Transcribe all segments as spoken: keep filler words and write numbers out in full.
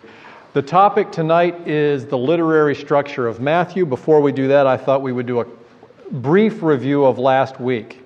The topic tonight is the literary structure of Matthew. Before we do that, I thought we would do a brief review of last week.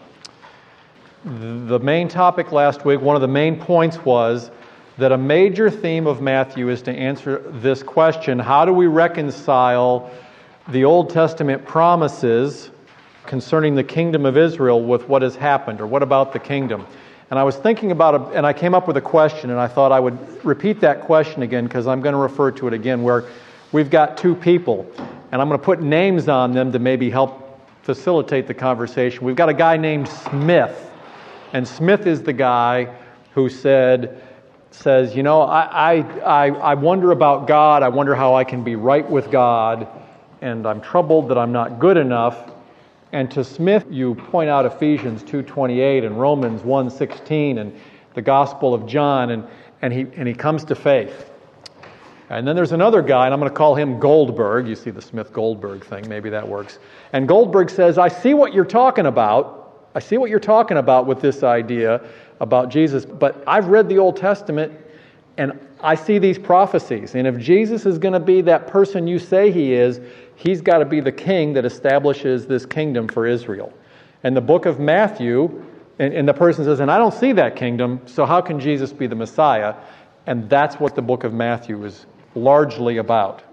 The main topic last week, one of the main points was that a major theme of Matthew is to answer this question: how do we reconcile the Old Testament promises concerning the kingdom of Israel with what has happened, or what about the kingdom? And I was thinking about it, and I came up with a question, and I thought I would repeat that question again because I'm going to refer to it again, where we've got two people, and I'm going to put names on them to maybe help facilitate the conversation. We've got a guy named Smith, and Smith is the guy who said, says, you know, I, I, I, I wonder about God, I wonder how I can be right with God, and I'm troubled that I'm not good enough. And to Smith, you point out Ephesians two twenty-eight and Romans one sixteen and the Gospel of John, and, and, he, and he comes to faith. And then there's another guy, and I'm going to call him Goldberg. You see the Smith-Goldberg thing, maybe that works. And Goldberg says, I see what you're talking about. I see what you're talking about with this idea about Jesus, but I've read the Old Testament, and I see these prophecies. And if Jesus is going to be that person you say he is, he's got to be the king that establishes this kingdom for Israel. And the book of Matthew, and, and the person says, and I don't see that kingdom, so how can Jesus be the Messiah? And that's what the book of Matthew is largely about.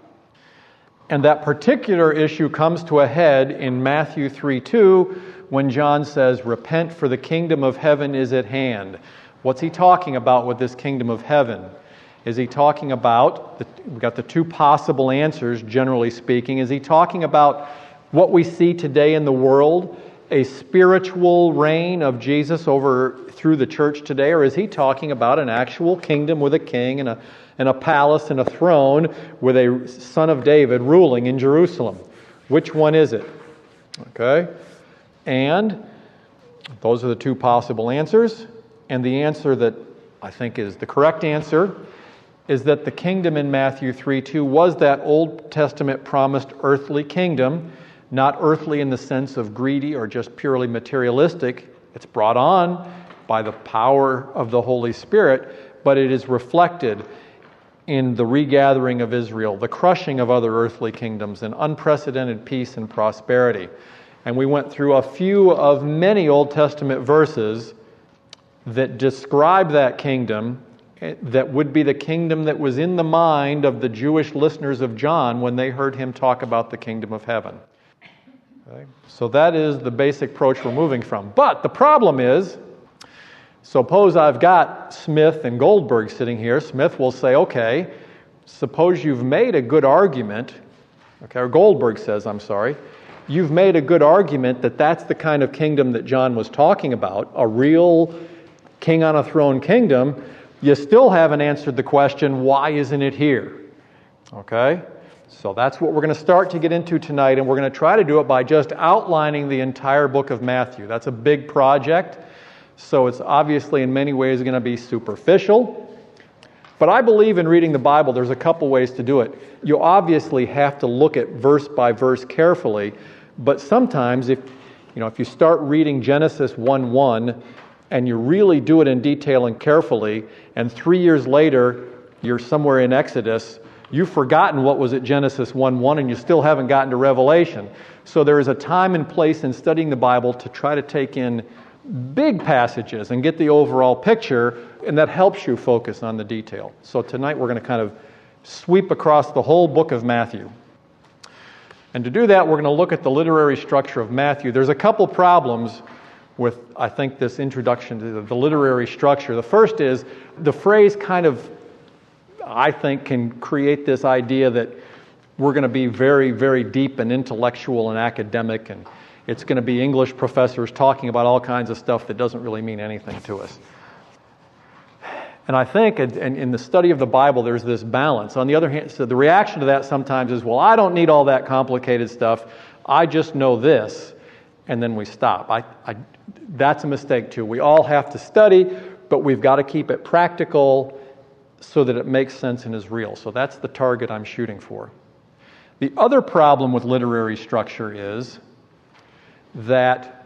And that particular issue comes to a head in Matthew three two, when John says, repent, for the kingdom of heaven is at hand. What's he talking about with this kingdom of heaven? Is he talking about, the, we've got the two possible answers, generally speaking. Is he talking about what we see today in the world, a spiritual reign of Jesus over through the church today? Or is he talking about an actual kingdom with a king and a, and a palace and a throne with a son of David ruling in Jerusalem? Which one is it? Okay? And those are the two possible answers. And the answer that I think is the correct answer is that the kingdom in Matthew three two was that Old Testament promised earthly kingdom, not earthly in the sense of greedy or just purely materialistic. It's brought on by the power of the Holy Spirit, but it is reflected in the regathering of Israel, the crushing of other earthly kingdoms, and unprecedented peace and prosperity. And we went through a few of many Old Testament verses that describe that kingdom, that would be the kingdom that was in the mind of the Jewish listeners of John when they heard him talk about the kingdom of heaven. Okay? So that is the basic approach we're moving from. But the problem is, suppose I've got Smith and Goldberg sitting here. Smith will say, okay, suppose you've made a good argument, okay, or Goldberg says, I'm sorry, you've made a good argument that that's the kind of kingdom that John was talking about, a real king on a throne kingdom. You still haven't answered the question, why isn't it here? Okay? So that's what we're going to start to get into tonight, and we're going to try to do it by just outlining the entire book of Matthew. That's a big project, so it's obviously in many ways going to be superficial. But I believe in reading the Bible, there's a couple ways to do it. You obviously have to look at verse by verse carefully, but sometimes if you know if you start reading Genesis one one, and you really do it in detail and carefully, and three years later, you're somewhere in Exodus, you've forgotten what was at Genesis one one, and you still haven't gotten to Revelation. So there is a time and place in studying the Bible to try to take in big passages and get the overall picture, and that helps you focus on the detail. So tonight we're going to kind of sweep across the whole book of Matthew. And to do that, we're going to look at the literary structure of Matthew. There's a couple problems with, I think, this introduction to the literary structure. The first is, the phrase kind of, I think, can create this idea that we're going to be very, very deep and intellectual and academic, and it's going to be English professors talking about all kinds of stuff that doesn't really mean anything to us. And I think in, in the study of the Bible, there's this balance. On the other hand, so the reaction to that sometimes is, well, I don't need all that complicated stuff. I just know this. And then we stop. I, I, that's a mistake too. We all have to study, but we've got to keep it practical so that it makes sense and is real. So that's the target I'm shooting for. The other problem with literary structure is that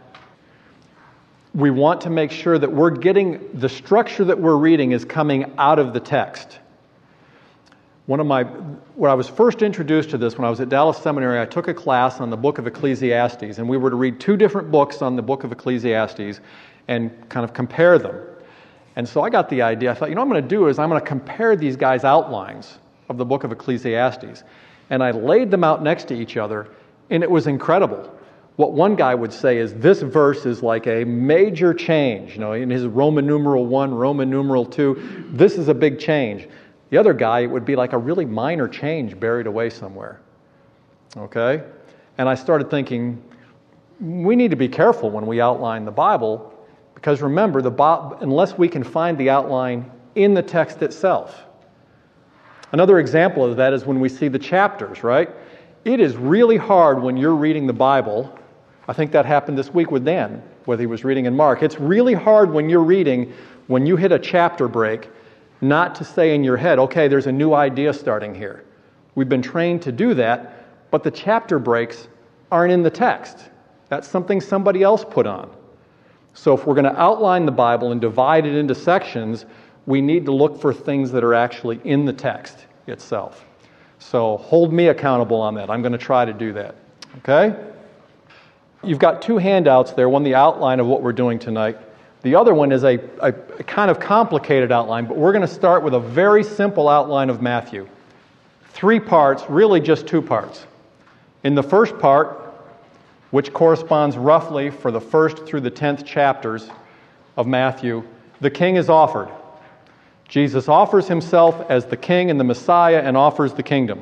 we want to make sure that we're getting the structure that we're reading is coming out of the text. One of my, when I was first introduced to this, when I was at Dallas Seminary, I took a class on the book of Ecclesiastes, and we were to read two different books on the book of Ecclesiastes and kind of compare them. And so I got the idea, I thought, you know what I'm going to do is I'm going to compare these guys' outlines of the book of Ecclesiastes. And I laid them out next to each other, and it was incredible. What one guy would say is, this verse is like a major change. You know, in his Roman numeral one, Roman numeral two, this is a big change. The other guy, it would be like a really minor change buried away somewhere. Okay? And I started thinking, we need to be careful when we outline the Bible, because remember, the Bi- unless we can find the outline in the text itself. Another example of that is when we see the chapters, right? It is really hard when you're reading the Bible. I think that happened this week with Dan, whether he was reading in Mark. It's really hard when you're reading, when you hit a chapter break, not to say in your head, okay, there's a new idea starting here. We've been trained to do that, but the chapter breaks aren't in the text. That's something somebody else put on. So if we're going to outline the Bible and divide it into sections, we need to look for things that are actually in the text itself. So hold me accountable on that. I'm going to try to do that. Okay? You've got two handouts there, one the outline of what we're doing tonight. The other one is a, a, a kind of complicated outline, but we're going to start with a very simple outline of Matthew. Three parts, really just two parts. In the first part, which corresponds roughly for the first through the tenth chapters of Matthew, the king is offered. Jesus offers himself as the king and the Messiah and offers the kingdom.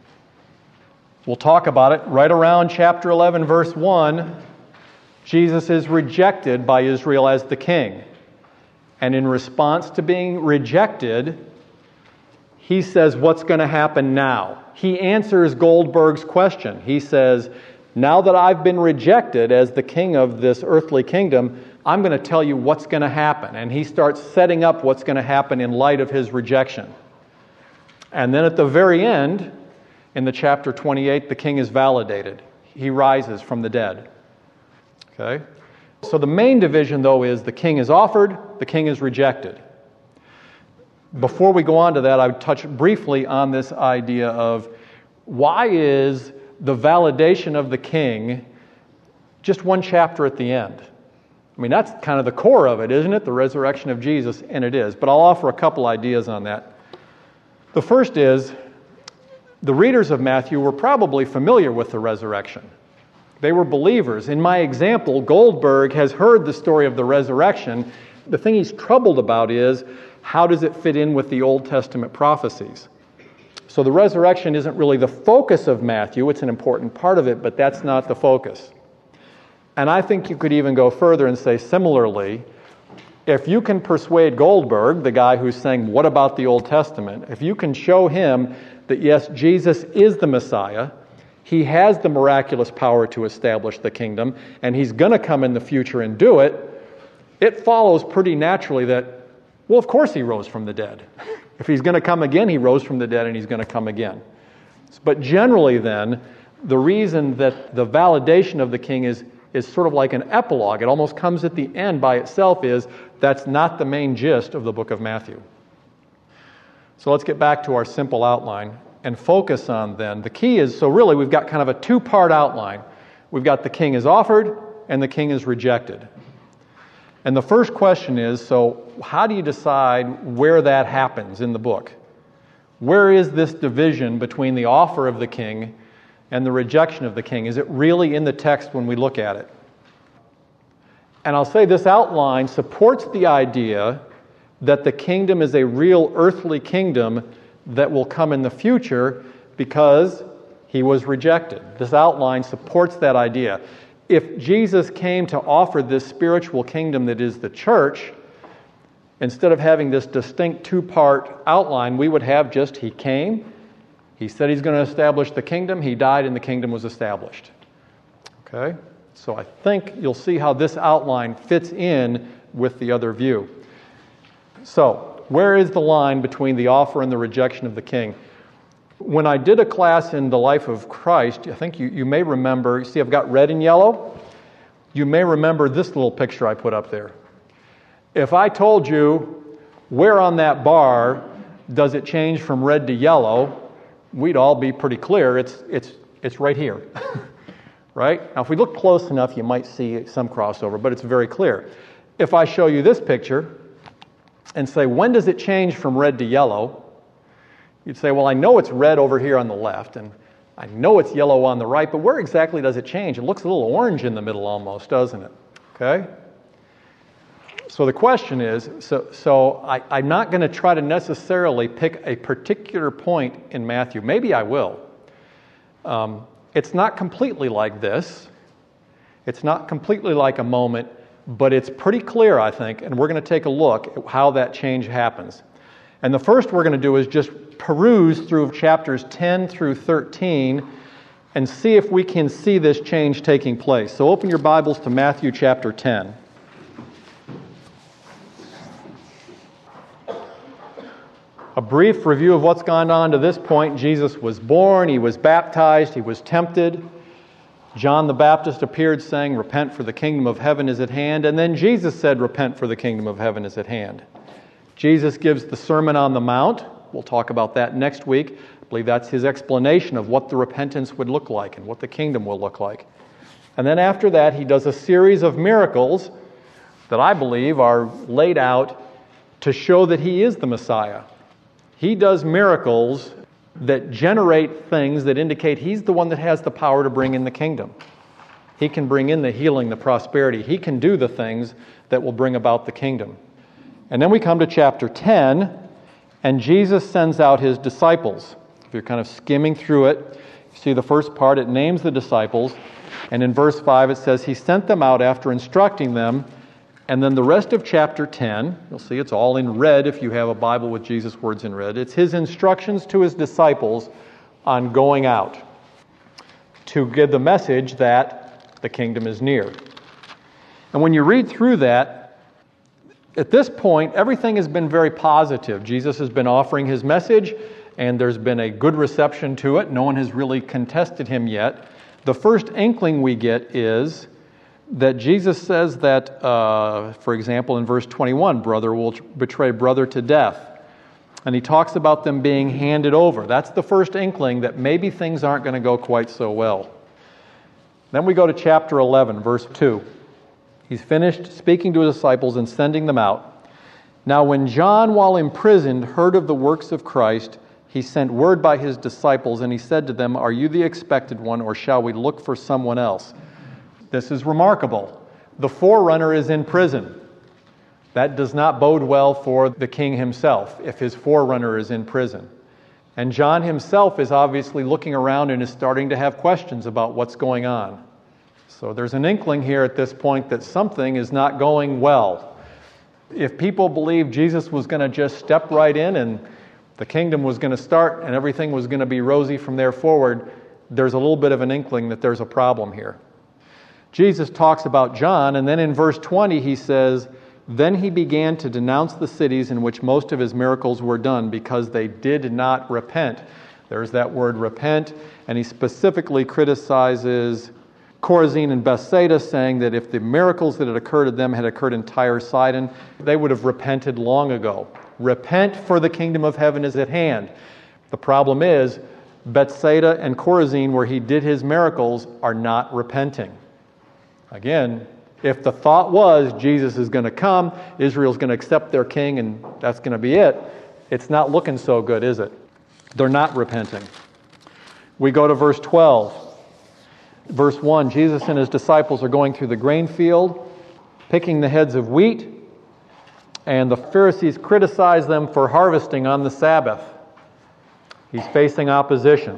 We'll talk about it right around chapter eleven, verse one. Jesus is rejected by Israel as the king. And in response to being rejected, he says, what's going to happen now? He answers Goldberg's question. He says, now that I've been rejected as the king of this earthly kingdom, I'm going to tell you what's going to happen. And he starts setting up what's going to happen in light of his rejection. And then at the very end, in the chapter twenty-eight, the king is validated. He rises from the dead. Okay? So the main division, though, is the king is offered, the king is rejected. Before we go on to that, I would touch briefly on this idea of why is the validation of the king just one chapter at the end? I mean, that's kind of the core of it, isn't it? The resurrection of Jesus, and it is. But I'll offer a couple ideas on that. The first is, the readers of Matthew were probably familiar with the resurrection. They were believers. In my example, Goldberg has heard the story of the resurrection. The thing he's troubled about is, how does it fit in with the Old Testament prophecies? So the resurrection isn't really the focus of Matthew. It's an important part of it, but that's not the focus. And I think you could even go further and say, similarly, if you can persuade Goldberg, the guy who's saying, what about the Old Testament? If you can show him that, yes, Jesus is the Messiah, he has the miraculous power to establish the kingdom, and he's going to come in the future and do it, it follows pretty naturally that, well, of course he rose from the dead. If he's going to come again, he rose from the dead and he's going to come again. But generally then, the reason that the validation of the king is, is sort of like an epilogue, it almost comes at the end by itself, is that's not the main gist of the book of Matthew. So let's get back to our simple outline and focus on then. The key is, so really we've got kind of a two-part outline. We've got the king is offered and the king is rejected. And the first question is, so how do you decide where that happens in the book? Where is this division between the offer of the king and the rejection of the king? Is it really in the text when we look at it? And I'll say this outline supports the idea that the kingdom is a real earthly kingdom that will come in the future because he was rejected. This outline supports that idea. If Jesus came to offer this spiritual kingdom that is the church, instead of having this distinct two-part outline, we would have just he came, he said he's going to establish the kingdom, he died, and the kingdom was established. Okay? So I think you'll see how this outline fits in with the other view. So, where is the line between the offer and the rejection of the king? When I did a class in the life of Christ, I think you, you may remember, you see I've got red and yellow? You may remember this little picture I put up there. If I told you where on that bar does it change from red to yellow, we'd all be pretty clear. It's, it's, it's right here. Right? Now, if we look close enough, you might see some crossover, but it's very clear. If I show you this picture and say, when does it change from red to yellow? You'd say, well, I know it's red over here on the left, and I know it's yellow on the right, but where exactly does it change? It looks a little orange in the middle almost, doesn't it? Okay? So the question is, so, so I, I'm not going to try to necessarily pick a particular point in Matthew. Maybe I will. Um, It's not completely like this. It's not completely like a moment, but it's pretty clear, I think, and we're going to take a look at how that change happens. And the first we're going to do is just peruse through chapters ten through thirteen and see if we can see this change taking place. So open your Bibles to Matthew chapter ten. A brief review of what's gone on to this point. Jesus was born, he was baptized, he was tempted. John the Baptist appeared saying, repent for the kingdom of heaven is at hand. And then Jesus said, repent for the kingdom of heaven is at hand. Jesus gives the Sermon on the Mount. We'll talk about that next week. I believe that's his explanation of what the repentance would look like and what the kingdom will look like. And then after that, he does a series of miracles that I believe are laid out to show that he is the Messiah. He does miracles that generate things that indicate he's the one that has the power to bring in the kingdom. He can bring in the healing, the prosperity. He can do the things that will bring about the kingdom. And then we come to chapter ten, and Jesus sends out his disciples. If you're kind of skimming through it, you see the first part, it names the disciples. And in verse five it says, he sent them out after instructing them. And then the rest of chapter ten, you'll see it's all in red if you have a Bible with Jesus' words in red. It's his instructions to his disciples on going out to give the message that the kingdom is near. And when you read through that, at this point, everything has been very positive. Jesus has been offering his message, and there's been a good reception to it. No one has really contested him yet. The first inkling we get is that Jesus says that, uh, for example, in verse twenty-one, brother will betray brother to death. And he talks about them being handed over. That's the first inkling that maybe things aren't going to go quite so well. Then we go to chapter eleven, verse two. He's finished speaking to his disciples and sending them out. Now when John, while imprisoned, heard of the works of Christ, he sent word by his disciples, and he said to them, are you the expected one, or shall we look for someone else? This is remarkable. The forerunner is in prison. That does not bode well for the king himself if his forerunner is in prison. And John himself is obviously looking around and is starting to have questions about what's going on. So there's an inkling here at this point that something is not going well. If people believed Jesus was going to just step right in and the kingdom was going to start and everything was going to be rosy from there forward, there's a little bit of an inkling that there's a problem here. Jesus talks about John, and then in verse twenty he says, then he began to denounce the cities in which most of his miracles were done because they did not repent. There's that word repent, and he specifically criticizes Chorazin and Bethsaida, saying that if the miracles that had occurred to them had occurred in Tyre, Sidon, they would have repented long ago. Repent, for the kingdom of heaven is at hand. The problem is, Bethsaida and Chorazin, where he did his miracles, are not repenting. Again, if the thought was Jesus is going to come, Israel's going to accept their king, and that's going to be it, it's not looking so good, is it? They're not repenting. We go to verse twelve. Verse one, Jesus and his disciples are going through the grain field, picking the heads of wheat, and the Pharisees criticize them for harvesting on the Sabbath. He's facing opposition.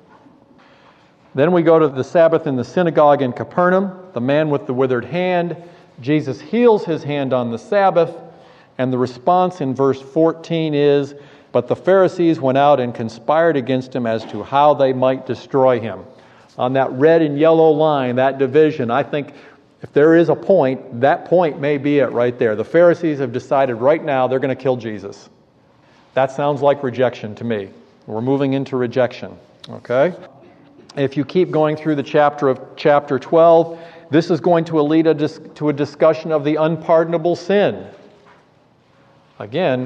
Then we go to the Sabbath in the synagogue in Capernaum. The man with the withered hand, Jesus heals his hand on the Sabbath, and the response in verse fourteen is, but the Pharisees went out and conspired against him as to how they might destroy him. On that red and yellow line, that division, I think if there is a point, that point may be it right there. The Pharisees have decided right now they're going to kill Jesus. That sounds like rejection to me. We're moving into rejection. Okay? If you keep going through the chapter of chapter twelve, this is going to lead a dis- to a discussion of the unpardonable sin. Again,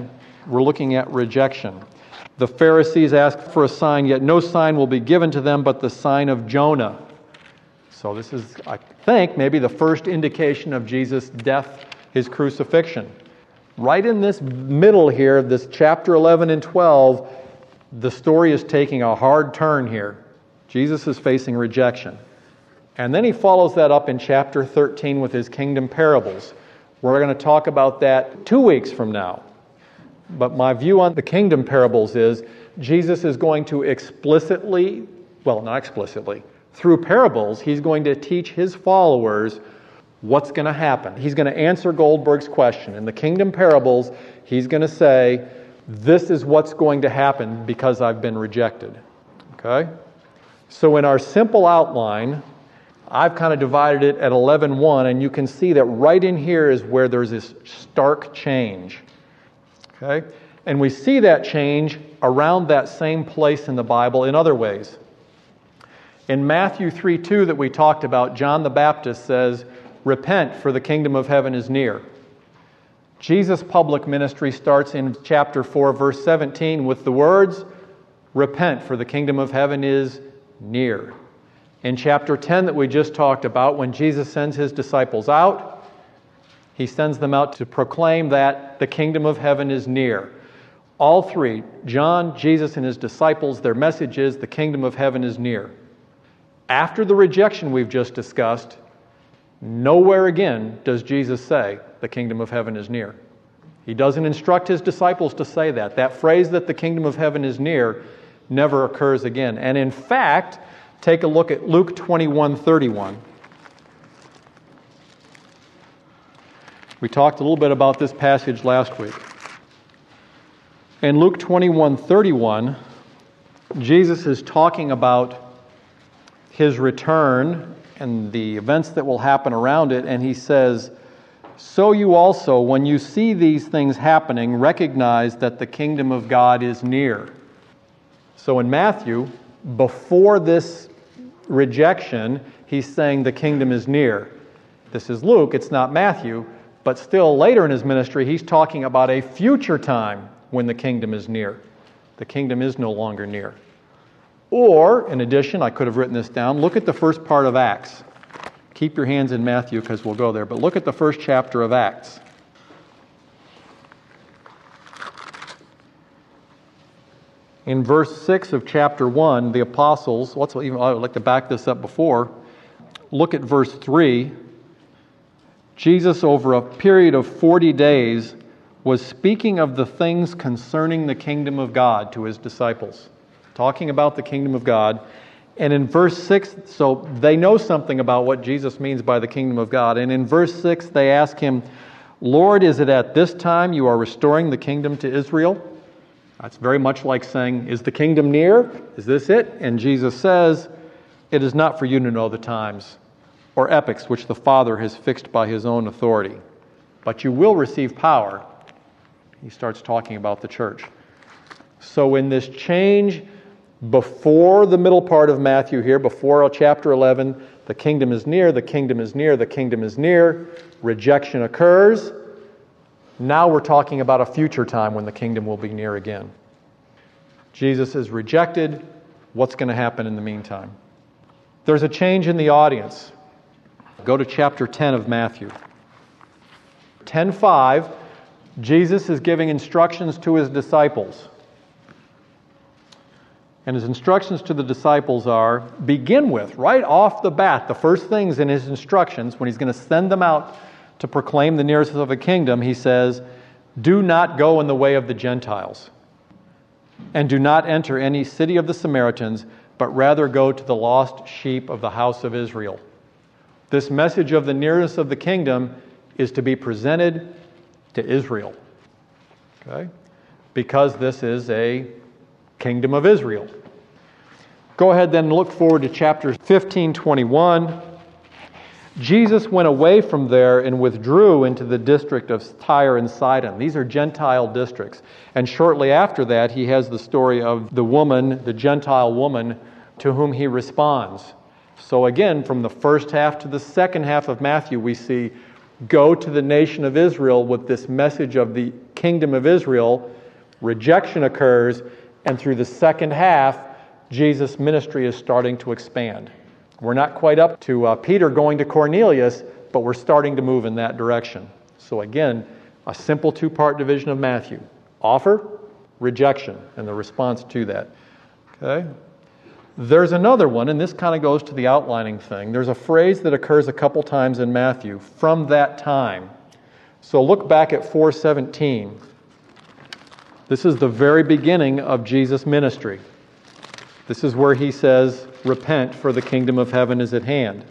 we're looking at rejection. The Pharisees ask for a sign, yet no sign will be given to them but the sign of Jonah. So this is, I think, maybe the first indication of Jesus' death, his crucifixion. Right in this middle here, this chapter eleven and twelve, the story is taking a hard turn here. Jesus is facing rejection. And then he follows that up in chapter thirteen with his kingdom parables. We're going to talk about that two weeks from now. But my view on the kingdom parables is Jesus is going to explicitly, well, not explicitly, through parables, he's going to teach his followers what's going to happen. He's going to answer Goldberg's question. In the kingdom parables, he's going to say, this is what's going to happen because I've been rejected. Okay? So in our simple outline, I've kind of divided it at eleven one, and you can see that right in here is where there's this stark change. Okay? And we see that change around that same place in the Bible in other ways. In Matthew three two that we talked about, John the Baptist says, repent, for the kingdom of heaven is near. Jesus' public ministry starts in chapter four, verse seventeen with the words, repent, for the kingdom of heaven is near. In chapter ten that we just talked about, when Jesus sends his disciples out, he sends them out to proclaim that the kingdom of heaven is near. All three, John, Jesus, and his disciples, their message is the kingdom of heaven is near. After the rejection we've just discussed, nowhere again does Jesus say the kingdom of heaven is near. He doesn't instruct his disciples to say that. That phrase that the kingdom of heaven is near never occurs again. And in fact, take a look at Luke twenty-one thirty-one. We talked a little bit about this passage last week. In Luke twenty-one thirty-one, Jesus is talking about his return and the events that will happen around it, and he says, so you also, when you see these things happening, recognize that the kingdom of God is near. So in Matthew, before this rejection, he's saying the kingdom is near. This is Luke, it's not Matthew, but still later in his ministry, he's talking about a future time when the kingdom is near. The kingdom is no longer near. Or, in addition, I could have written this down, look at the first part of Acts. Keep your hands in Matthew because we'll go there, but look at the first chapter of Acts. In verse six of chapter one, the apostles, let's even, I would like to back this up before, look at verse three. Jesus, over a period of forty days, was speaking of the things concerning the kingdom of God to his disciples. Talking about the kingdom of God. And in verse six, so they know something about what Jesus means by the kingdom of God. And in verse six, they ask him, Lord, is it at this time you are restoring the kingdom to Israel? That's very much like saying, is the kingdom near? Is this it? And Jesus says, it is not for you to know the times or epochs which the Father has fixed by his own authority. But you will receive power. He starts talking about the church. So in this change before the middle part of Matthew here, before chapter eleven, the kingdom is near, the kingdom is near, the kingdom is near, rejection occurs. Now we're talking about a future time when the kingdom will be near again. Jesus is rejected. What's going to happen in the meantime? There's a change in the audience. Go to chapter ten of Matthew. ten five, Jesus is giving instructions to his disciples. And his instructions to the disciples are, begin with, right off the bat, the first things in his instructions, when he's going to send them out to proclaim the nearness of the kingdom, he says, do not go in the way of the Gentiles, and do not enter any city of the Samaritans, but rather go to the lost sheep of the house of Israel. This message of the nearness of the kingdom is to be presented to Israel. Okay? Because this is a kingdom of Israel. Go ahead then and look forward to chapter fifteen twenty-one. Jesus went away from there and withdrew into the district of Tyre and Sidon. These are Gentile districts. And shortly after that, he has the story of the woman, the Gentile woman, to whom he responds. So again, from the first half to the second half of Matthew, we see, go to the nation of Israel with this message of the kingdom of Israel, Rejection occurs, and through the second half, Jesus' ministry is starting to expand. We're not quite up to uh, Peter going to Cornelius, but we're starting to move in that direction. So again, a simple two-part division of Matthew. Offer, rejection, and the response to that. Okay? There's another one, and this kind of goes to the outlining thing. There's a phrase that occurs a couple times in Matthew, from that time. So look back at four seventeen. This is the very beginning of Jesus' ministry. This is where he says, repent, for the kingdom of heaven is at hand.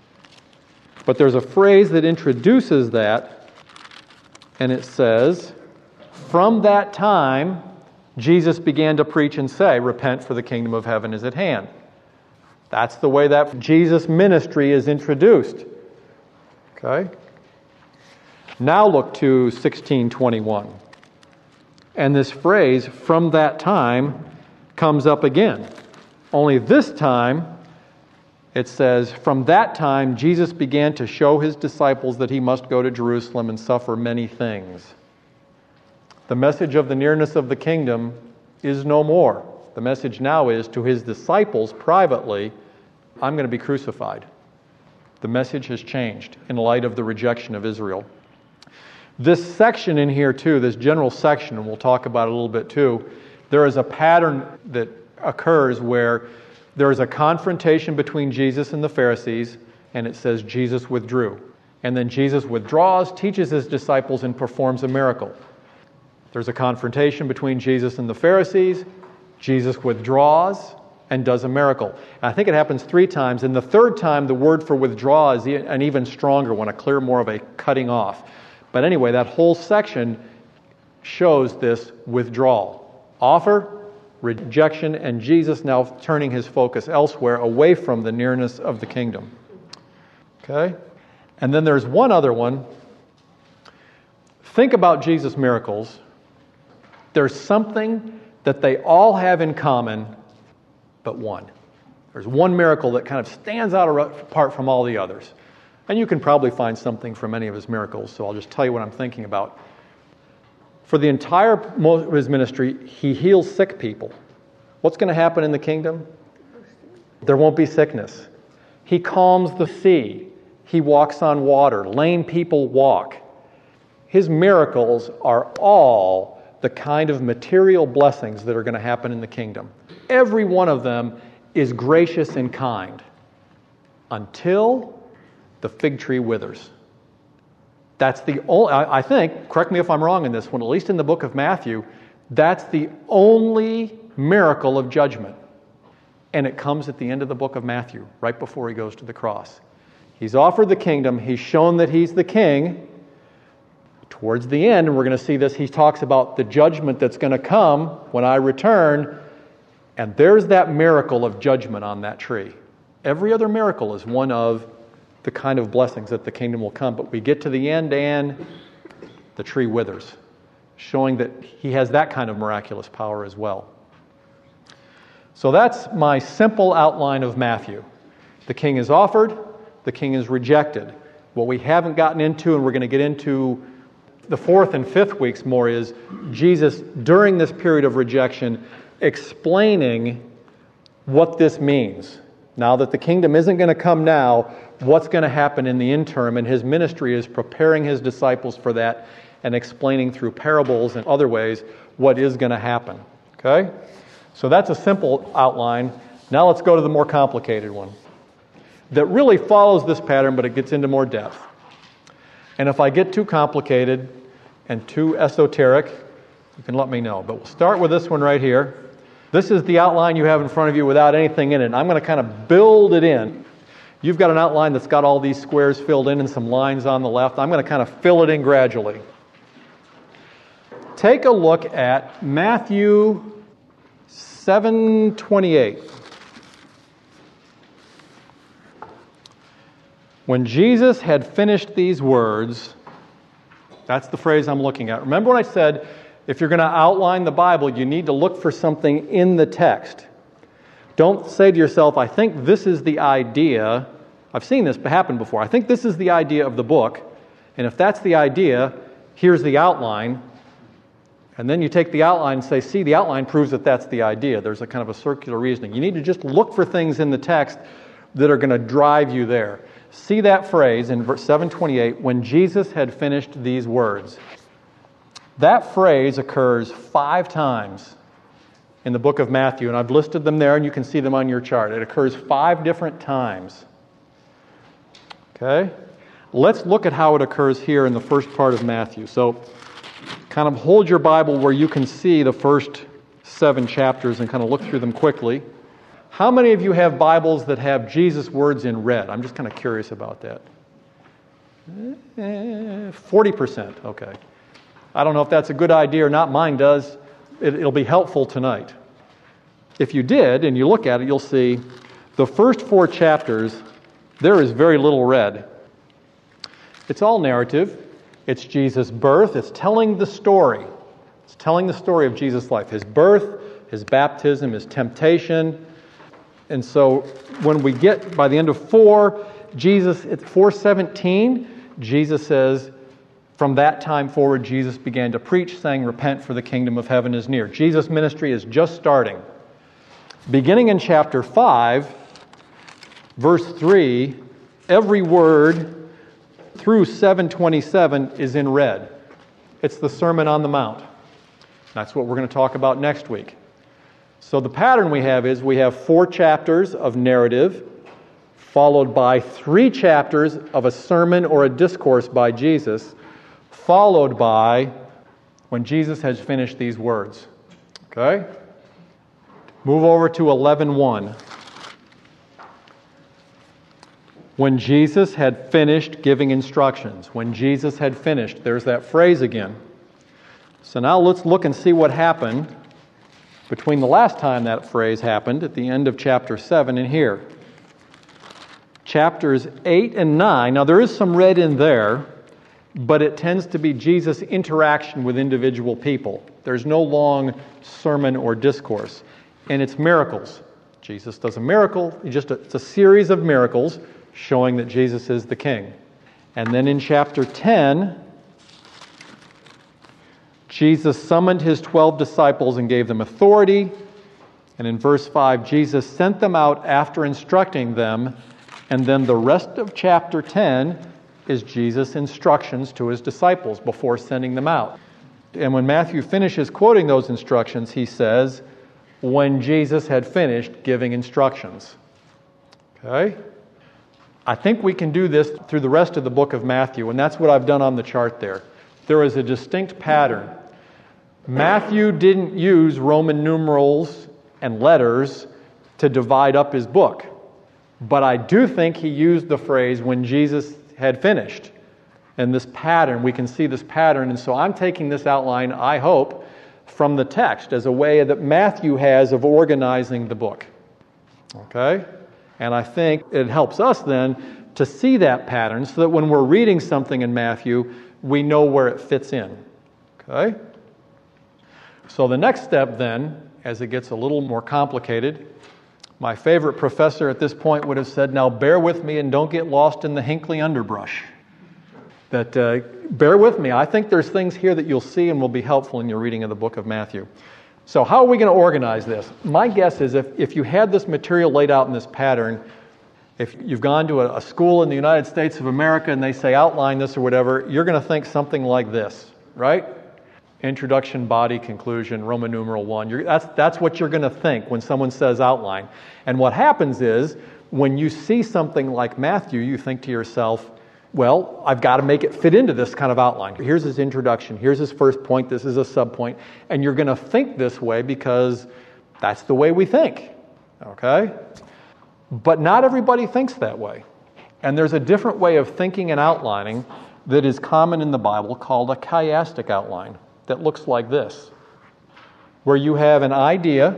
But there's a phrase that introduces that, and it says, from that time, Jesus began to preach and say, repent, for the kingdom of heaven is at hand. That's the way that Jesus' ministry is introduced. Okay? Now look to sixteen twenty-one. And this phrase, from that time, comes up again. Only this time, it says, from that time, Jesus began to show his disciples that he must go to Jerusalem and suffer many things. The message of the nearness of the kingdom is no more. The message now is to his disciples privately, I'm going to be crucified. The message has changed in light of the rejection of Israel. This section in here too, this general section, and we'll talk about it a little bit too, there is a pattern that occurs where there is a confrontation between Jesus and the Pharisees, and it says Jesus withdrew. And then Jesus withdraws, teaches his disciples, and performs a miracle. There's a confrontation between Jesus and the Pharisees. Jesus withdraws and does a miracle. And I think it happens three times. And the third time, the word for withdraw is an even stronger one, a clear more of a cutting off. But anyway, that whole section shows this withdrawal. Offer, rejection, and Jesus now turning his focus elsewhere, away from the nearness of the kingdom. Okay? And then there's one other one. Think about Jesus' miracles. There's something that they all have in common, but one. There's one miracle that kind of stands out apart from all the others. And you can probably find something from any of his miracles, so I'll just tell you what I'm thinking about. For the entire of his ministry, he heals sick people. What's going to happen in the kingdom? There won't be sickness. He calms the sea. He walks on water. Lame people walk. His miracles are all the kind of material blessings that are going to happen in the kingdom. Every one of them is gracious and kind until the fig tree withers. That's the only, I think, correct me if I'm wrong in this one, at least in the book of Matthew, that's the only miracle of judgment. And it comes at the end of the book of Matthew, right before he goes to the cross. He's offered the kingdom, he's shown that he's the king. Towards the end, and we're going to see this, he talks about the judgment that's going to come when I return, and there's that miracle of judgment on that tree. Every other miracle is one of the kind of blessings that the kingdom will come. But we get to the end and the tree withers, showing that he has that kind of miraculous power as well. So that's my simple outline of Matthew. The king is offered, the king is rejected. What we haven't gotten into, and we're going to get into the fourth and fifth weeks more, is Jesus, during this period of rejection, explaining what this means. Now that the kingdom isn't going to come now, what's going to happen in the interim? And his ministry is preparing his disciples for that and explaining through parables and other ways what is going to happen. Okay? So that's a simple outline. Now let's go to the more complicated one that really follows this pattern, but it gets into more depth. And if I get too complicated and too esoteric, you can let me know. But we'll start with this one right here. This is the outline you have in front of you without anything in it. And I'm going to kind of build it in. You've got an outline that's got all these squares filled in and some lines on the left. I'm going to kind of fill it in gradually. Take a look at Matthew seven twenty-eight. When Jesus had finished these words, that's the phrase I'm looking at. Remember when I said, if you're going to outline the Bible, you need to look for something in the text. Don't say to yourself, I think this is the idea. I've seen this happen before. I think this is the idea of the book. And if that's the idea, here's the outline. And then you take the outline and say, see, the outline proves that that's the idea. There's a kind of a circular reasoning. You need to just look for things in the text that are going to drive you there. See that phrase in verse seven twenty-eight, when Jesus had finished these words. That phrase occurs five times in the book of Matthew, and I've listed them there, and you can see them on your chart. It occurs five different times. Okay? Let's look at how it occurs here in the first part of Matthew. So, kind of hold your Bible where you can see the first seven chapters and kind of look through them quickly. How many of you have Bibles that have Jesus' words in red? I'm just kind of curious about that. forty percent, okay. I don't know if that's a good idea or not. Mine does. It, it'll be helpful tonight. If you did, and you look at it, you'll see the first four chapters, there is very little red. It's all narrative. It's Jesus' birth. It's telling the story. It's telling the story of Jesus' life. His birth, his baptism, his temptation. And so when we get, by the end of four, Jesus, at four seventeen, Jesus says, from that time forward, Jesus began to preach, saying, repent, for the kingdom of heaven is near. Jesus' ministry is just starting. Beginning in chapter five, verse three, every word through seven twenty-seven is in red. It's the Sermon on the Mount. That's what we're going to talk about next week. So the pattern we have is we have four chapters of narrative, followed by three chapters of a sermon or a discourse by Jesus, followed by when Jesus has finished these words. Okay? Move over to eleven one. When Jesus had finished giving instructions. When Jesus had finished. There's that phrase again. So now let's look and see what happened between the last time that phrase happened at the end of chapter seven and here. Chapters eight and nine. Now there is some red in there, but it tends to be Jesus' interaction with individual people. There's no long sermon or discourse. And it's miracles. Jesus does a miracle. Just a, it's a series of miracles showing that Jesus is the King. And then in chapter ten, Jesus summoned his twelve disciples and gave them authority. And in verse five, Jesus sent them out after instructing them. And then the rest of chapter ten is Jesus' instructions to his disciples before sending them out. And when Matthew finishes quoting those instructions, he says, when Jesus had finished giving instructions. Okay? I think we can do this through the rest of the book of Matthew, and that's what I've done on the chart there. There is a distinct pattern. Matthew didn't use Roman numerals and letters to divide up his book, but I do think he used the phrase, when Jesus had finished. And this pattern, we can see this pattern, and so I'm taking this outline, I hope, from the text as a way that Matthew has of organizing the book. Okay? And I think it helps us then to see that pattern so that when we're reading something in Matthew, we know where it fits in. Okay? So the next step then, as it gets a little more complicated, my favorite professor at this point would have said, now bear with me and don't get lost in the Hinckley underbrush. That uh, bear with me. I think there's things here that you'll see and will be helpful in your reading of the book of Matthew. So how are we going to organize this? My guess is if, if you had this material laid out in this pattern, if you've gone to a, a school in the United States of America and they say outline this or whatever, you're going to think something like this, right? Introduction, body, conclusion, Roman numeral one. You're, that's, that's what you're going to think when someone says outline. And what happens is, when you see something like Matthew, you think to yourself, well, I've got to make it fit into this kind of outline. Here's his introduction. Here's his first point. This is a subpoint. And you're going to think this way because that's the way we think. Okay? But not everybody thinks that way. And there's a different way of thinking and outlining that is common in the Bible called a chiastic outline that looks like this, where you have an idea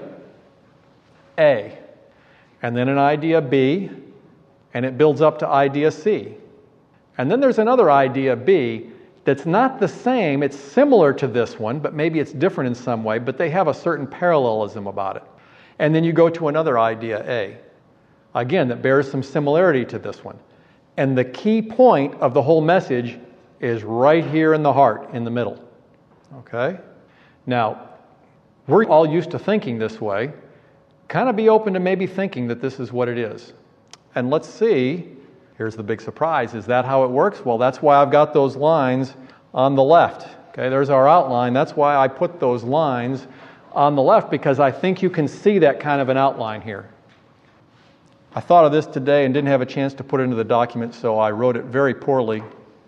A, and then an idea B, and it builds up to idea C. And then there's another idea B that's not the same. It's similar to this one, but maybe it's different in some way, but they have a certain parallelism about it. And then you go to another idea A, again, that bears some similarity to this one. And the key point of the whole message is right here in the heart, in the middle. Okay? Now, we're all used to thinking this way. Kind of be open to maybe thinking that this is what it is. And let's see, here's the big surprise. Is that how it works? Well, that's why I've got those lines on the left. Okay, there's our outline. That's why I put those lines on the left, because I think you can see that kind of an outline here. I thought of this today and didn't have a chance to put it into the document, so I wrote it very poorly.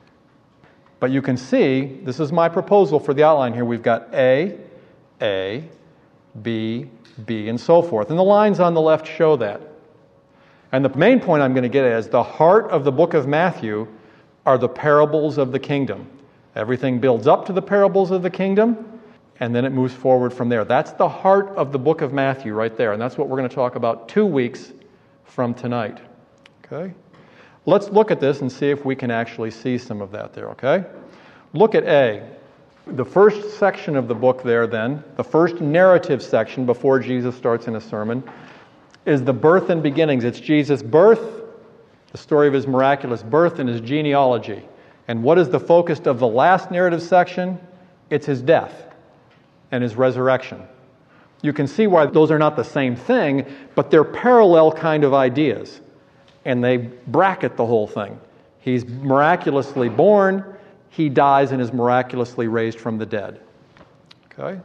But you can see, this is my proposal for the outline here. We've got A, A, B, B, and so forth. And the lines on the left show that. And the main point I'm going to get at is the heart of the book of Matthew are the parables of the kingdom. Everything builds up to the parables of the kingdom, and then it moves forward from there. That's the heart of the book of Matthew right there, and that's what we're going to talk about two weeks from tonight. Okay? Let's look at this and see if we can actually see some of that there, okay? Look at A. The first section of the book there then, the first narrative section before Jesus starts in a sermon, is the birth and beginnings. It's Jesus' birth, the story of his miraculous birth, and his genealogy. And what is the focus of the last narrative section? It's his death and his resurrection. You can see why those are not the same thing, but they're parallel kind of ideas. And they bracket the whole thing. He's miraculously born, he dies and is miraculously raised from the dead. Okay?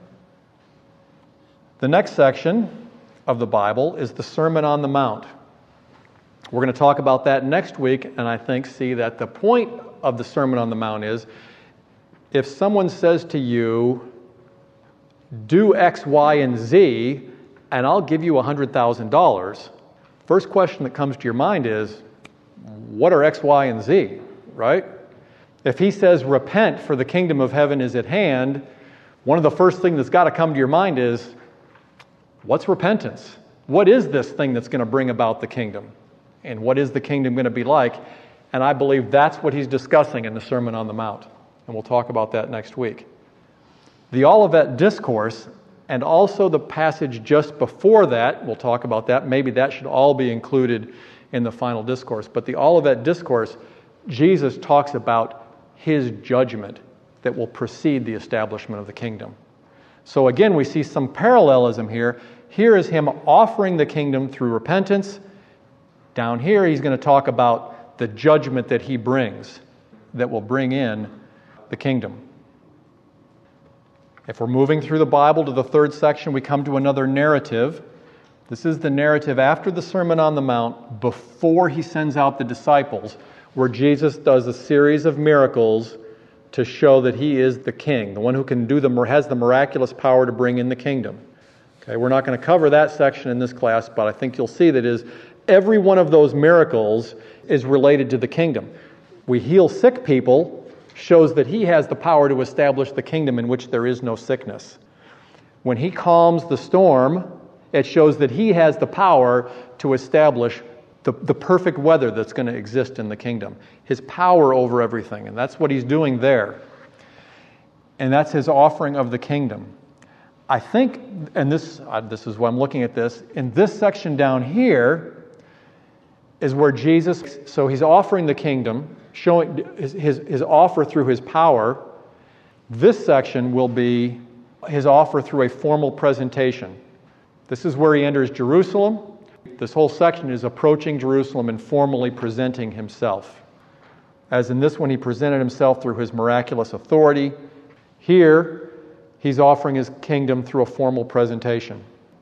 The next section of the Bible is the Sermon on the Mount. We're going to talk about that next week, and I think see that the point of the Sermon on the Mount is, if someone says to you, do X, Y, and Z, and I'll give you one hundred thousand dollars, first question that comes to your mind is, what are X, Y, and Z, right? If he says, repent, for the kingdom of heaven is at hand, one of the first things that's got to come to your mind is, what's repentance? What is this thing that's going to bring about the kingdom? And what is the kingdom going to be like? And I believe that's what he's discussing in the Sermon on the Mount. And we'll talk about that next week. The Olivet Discourse, and also the passage just before that, we'll talk about that. Maybe that should all be included in the final discourse. But the Olivet Discourse, Jesus talks about his judgment that will precede the establishment of the kingdom. So again, we see some parallelism here. Here is him offering the kingdom through repentance. Down here, he's going to talk about the judgment that he brings that will bring in the kingdom. If we're moving through the Bible to the third section, we come to another narrative. This is the narrative after the Sermon on the Mount, before he sends out the disciples, where Jesus does a series of miracles to show that he is the king, the one who can do the has the miraculous power to bring in the kingdom. Okay, we're not going to cover that section in this class, but I think you'll see that is every one of those miracles is related to the kingdom. We heal sick people shows that he has the power to establish the kingdom in which there is no sickness. When he calms the storm, it shows that he has the power to establish the, the perfect weather that's going to exist in the kingdom. His power over everything, and that's what he's doing there. And that's his offering of the kingdom. I think, and this, uh, this is why I'm looking at this, in this section down here is where Jesus, so he's offering the kingdom, showing his, his, his offer through his power. This section will be his offer through a formal presentation. This is where he enters Jerusalem. This whole section is approaching Jerusalem and formally presenting himself. As in this one, he presented himself through his miraculous authority. Here, he's offering his kingdom through a formal presentation.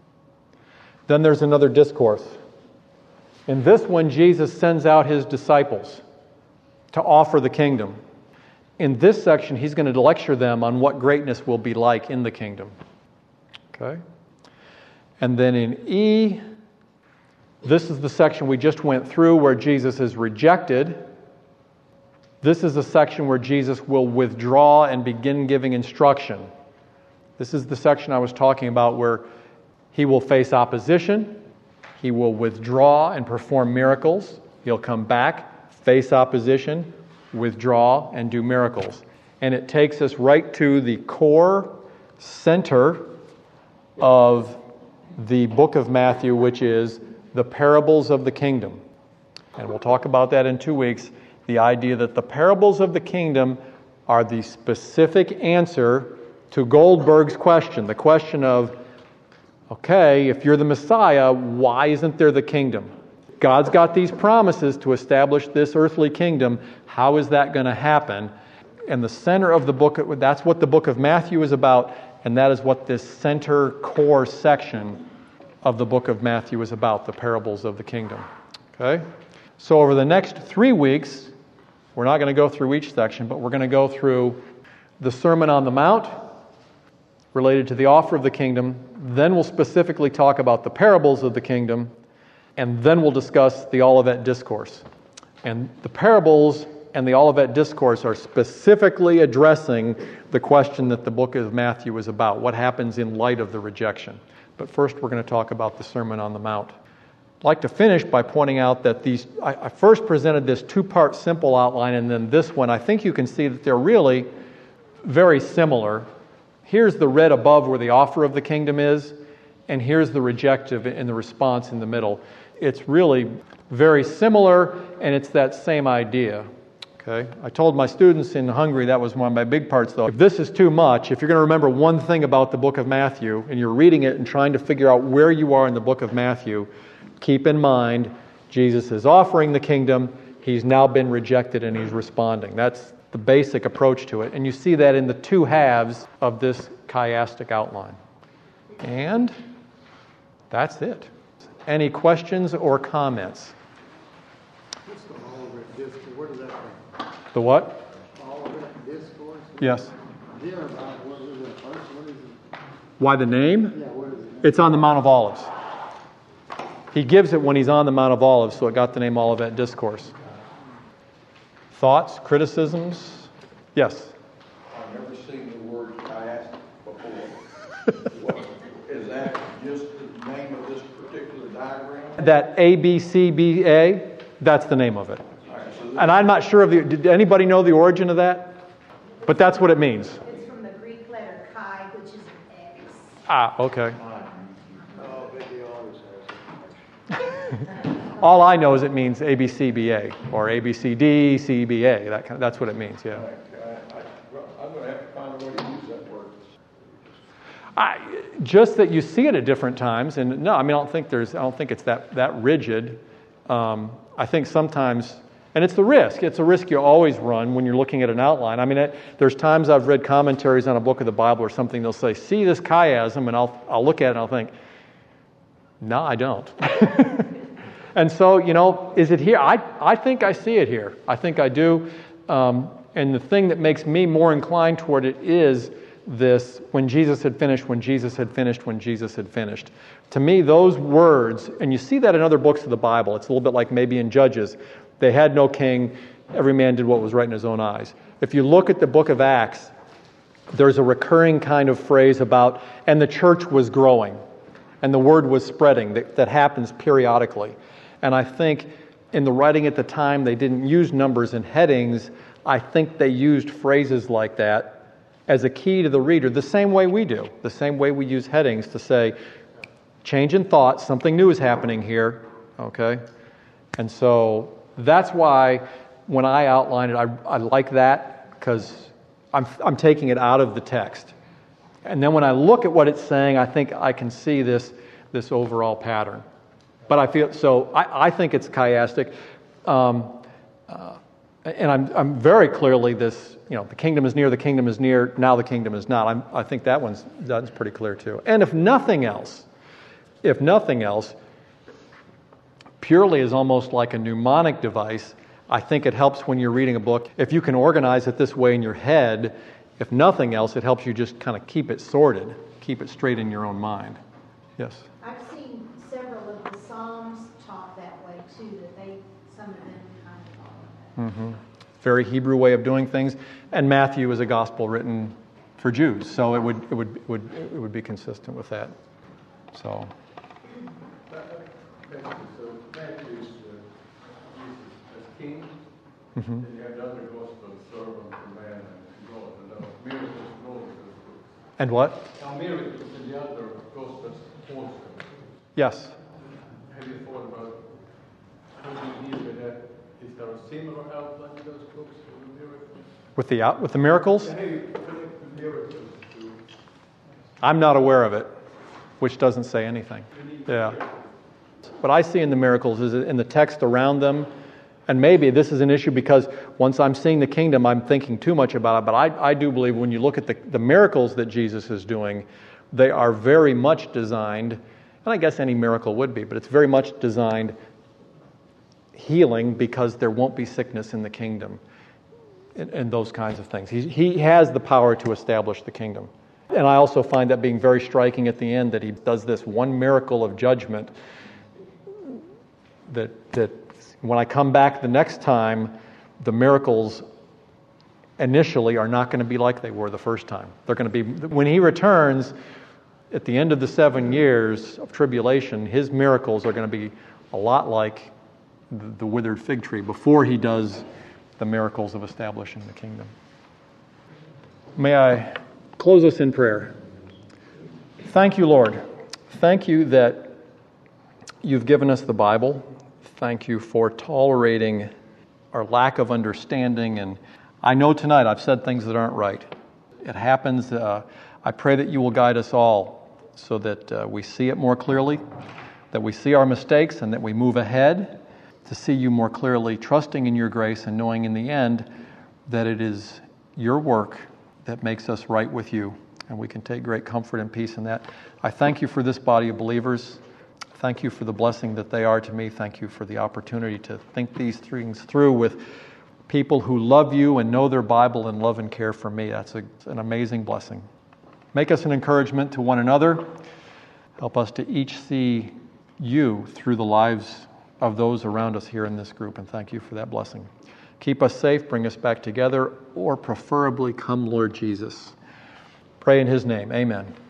Then there's another discourse. In this one, Jesus sends out his disciples to offer the kingdom. In this section, he's going to lecture them on what greatness will be like in the kingdom. Okay? And then in E, this is the section we just went through where Jesus is rejected. This is the section where Jesus will withdraw and begin giving instruction. This is the section I was talking about where he will face opposition, he will withdraw and perform miracles, he'll come back, face opposition, withdraw, and do miracles. And it takes us right to the core center of the book of Matthew, which is the parables of the kingdom. And we'll talk about that in two weeks. The idea that the parables of the kingdom are the specific answer to Goldberg's question, the question of, okay, if you're the Messiah, why isn't there the kingdom? God's got these promises to establish this earthly kingdom. How is that going to happen? And the center of the book, that's what the book of Matthew is about, and that is what this center core section of the book of Matthew is about, the parables of the kingdom. Okay? So over the next three weeks, we're not going to go through each section, but we're going to go through the Sermon on the Mount related to the offer of the kingdom. Then we'll specifically talk about the parables of the kingdom, and then we'll discuss the Olivet Discourse. And the parables and the Olivet Discourse are specifically addressing the question that the book of Matthew is about, what happens in light of the rejection. But first we're going to talk about the Sermon on the Mount. I'd like to finish by pointing out that these, I, I first presented this two-part simple outline, and then this one, I think you can see that they're really very similar. Here's the red above where the offer of the kingdom is, and here's the rejective and the response in the middle. It's really very similar, and it's that same idea. Okay? I told my students in Hungary, that was one of my big parts though, if this is too much, if you're going to remember one thing about the book of Matthew, and you're reading it and trying to figure out where you are in the book of Matthew, keep in mind, Jesus is offering the kingdom, he's now been rejected, and he's responding. That's the basic approach to it. And you see that in the two halves of this chiastic outline. And that's it. Any questions or comments? What's the Olivet Discourse? Where does that come? The what? Olivet Discourse? Yes. Yeah, about what is it first? What is it? Why the name? Yeah, what is it? It's on the Mount of Olives. He gives it when he's on the Mount of Olives, so it got the name Olivet Discourse. Thoughts, criticisms? Yes? I've never seen the word chiastic before. What, is that just the name of this particular diagram? That A B C B A, that's the name of it. All right, so this, And I'm not sure of the, did anybody know the origin of that? But that's what it means. It's from the Greek letter chi, which is an X. Ah, okay. Oh, baby always has it. All I know is it means A B C B A or A B C D C B A. That kind of, that's what it means, yeah. I, I, well, I'm going to have to find a way to use that word. I, just that you see it at different times, and no, I mean I don't think there's I don't think it's that that rigid. Um, I think sometimes, and it's the risk. It's a risk you always run when you're looking at an outline. I mean, it, there's times I've read commentaries on a book of the Bible or something. They'll say, "See this chiasm," and I'll I'll look at it and I'll think, "No, I don't." And so, you know, is it here? I, I think I see it here. I think I do. Um, and the thing that makes me more inclined toward it is this, when Jesus had finished, when Jesus had finished, when Jesus had finished. To me, those words, and you see that in other books of the Bible. It's a little bit like maybe in Judges. They had no king. Every man did what was right in his own eyes. If you look at the book of Acts, there's a recurring kind of phrase about, and the church was growing, and the word was spreading. That, that happens periodically. And I think in the writing at the time, they didn't use numbers and headings. I think they used phrases like that as a key to the reader, the same way we do, the same way we use headings to say, change in thought, something new is happening here, okay? And so that's why when I outline it, I, I like that because I'm, I'm taking it out of the text. And then when I look at what it's saying, I think I can see this, this overall pattern. But I feel so. I, I think it's chiastic, um, uh, and I'm I'm very clearly this. You know, the kingdom is near. The kingdom is near. Now the kingdom is not. I'm, I think that one's that's pretty clear too. And if nothing else, if nothing else, purely is almost like a mnemonic device. I think it helps when you're reading a book. If you can organize it this way in your head, if nothing else, it helps you just kind of keep it sorted, keep it straight in your own mind. Yes. I've seen several of the Psalms taught that way too, that they, some of them kind of follow that. Mm-hmm. Very Hebrew way of doing things. And Matthew is a gospel written for Jews, so it would it would it would it would be consistent with that. So. So Matthew's uh, Jesus as king, Mm-hmm. then you have the other gospel, servant to man and God, and the miracles God. And what? Now miracles in the other gospels also. Yes. Have you thought about how do you deal with that? Is there a similar outline in those books of the miracles? With the out with the miracles? How do you connect the miracles to I'm not aware of it, which doesn't say anything. Yeah. What I see in the miracles is in the text around them, and maybe this is an issue because once I'm seeing the kingdom, I'm thinking too much about it, but I, I do believe when you look at the, the miracles that Jesus is doing, they are very much designed, and I guess any miracle would be, but it's very much designed healing because there won't be sickness in the kingdom and, and those kinds of things. He, he has the power to establish the kingdom. And I also find that being very striking at the end that he does this one miracle of judgment that, that when I come back the next time, the miracles initially are not going to be like they were the first time. They're going to be, when he returns at the end of the seven years of tribulation, his miracles are going to be a lot like the, the withered fig tree before he does the miracles of establishing the kingdom. May I close us in prayer. Thank you, Lord. Thank you that you've given us the Bible. Thank you for tolerating our lack of understanding. And I know tonight I've said things that aren't right. It happens. Uh, I pray that you will guide us all so that uh, we see it more clearly, that we see our mistakes, and that we move ahead to see you more clearly, trusting in your grace and knowing in the end that it is your work that makes us right with you. And we can take great comfort and peace in that. I thank you for this body of believers. Thank you for the blessing that they are to me. Thank you for the opportunity to think these things through with people who love you and know their Bible and love and care for me. That's a, an amazing blessing. Make us an encouragement to one another. Help us to each see you through the lives of those around us here in this group. And thank you for that blessing. Keep us safe, bring us back together, or preferably come, Lord Jesus. Pray in his name. Amen.